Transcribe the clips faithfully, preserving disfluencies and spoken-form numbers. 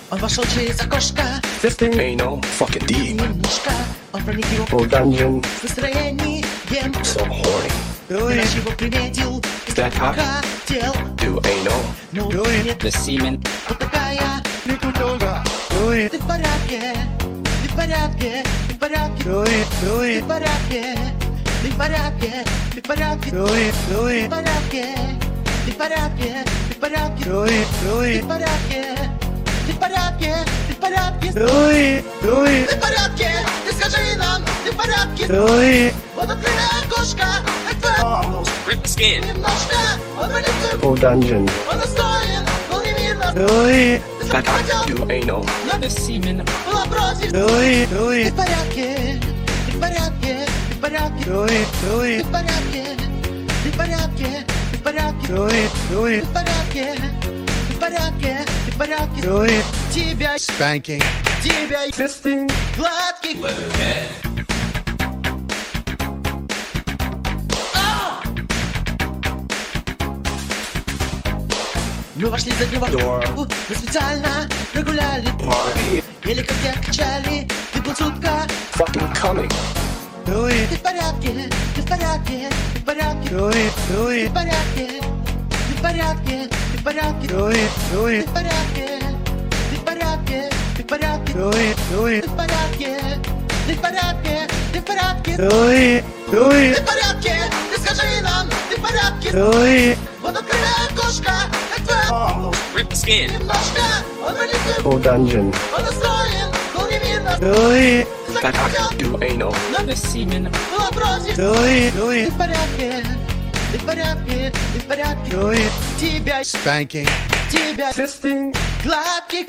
Он вошел через окошко. This thing ain't no fucking deep. Немножко он проник в его Full dungeon. настроением. So horny. Наш его приметил. That hot? Хотел. Do ain't no. Но нет, The semen. вот такая. Ты в порядке. Ты в порядке. Ты в порядке. Ты в порядке. Ты в порядке. Ты в порядке. Ты в порядке. Ты в порядке. Ты в порядке. Ты в порядке. Ты в порядке. Ты в порядке. Ты в порядке. Ты скажи нам, ты в порядке. Вот открывай окошко. Almost ripped the skin. Немножко. Он пролетел. Full dungeon. Он настроен. Был невинно. That hot? Do ain't no. The semen. Была против. Ты в порядке. Ты в порядке. Ты в порядке. Ты в порядке. Ты в порядке. Ты в порядке. Ты в порядке. Ты в порядке. Ты в порядке. Тебя Spanking. тебя This thing. гладкий. Мы вошли за него. Door. Мы специально прогуляли. Party. Или как тебя качали. Ты был чутка. Fucking coming. Ты в порядке. Ты в порядке. Ты в порядке. Ты в порядке. Ты в порядке. Ты в порядке. Ты в порядке. Ты в порядке. Ты в порядке. Ты в порядке. Ты в порядке. Ты в порядке. Ты в порядке. Ты скажи нам, ты в порядке. Вот открывай окошко. Almost ripped the skin. Немножко. Он пролетел. Full dungeon. Он настроен. Был невинно. That hot? Do ain't no. The semen. Была против. Ты в порядке. Ты в порядке. Ты в порядке. Тебя Spanking. тебя This thing. гладкий.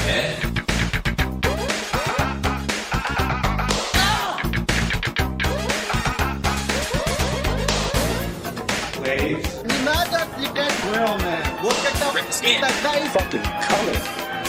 Не надо отвлекать. Вот когда Rip the skin. тогда и Fucking coming.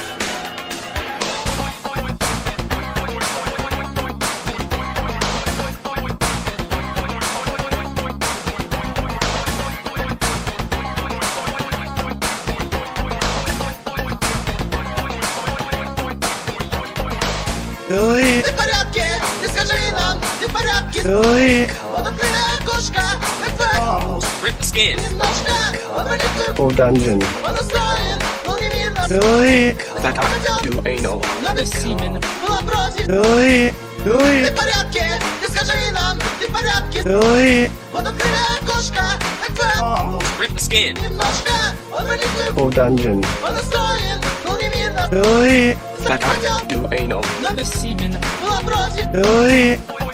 ты в порядке. Ты скажи нам, ты в порядке. Вот открывай окошко. Almost ripped the skin. Немножко. Он пролетел. Full dungeon. Он настроен. Был невинно. That hot? Do ain't no. The semen. Была против. Ты в порядке. Ты скажи нам, ты в порядке. Вот открывай окошко. Almost ripped the skin. Немножко. Он пролетел. Full dungeon. Он настроен. Был невинно. That hot? Do ain't no. The semen. Была против.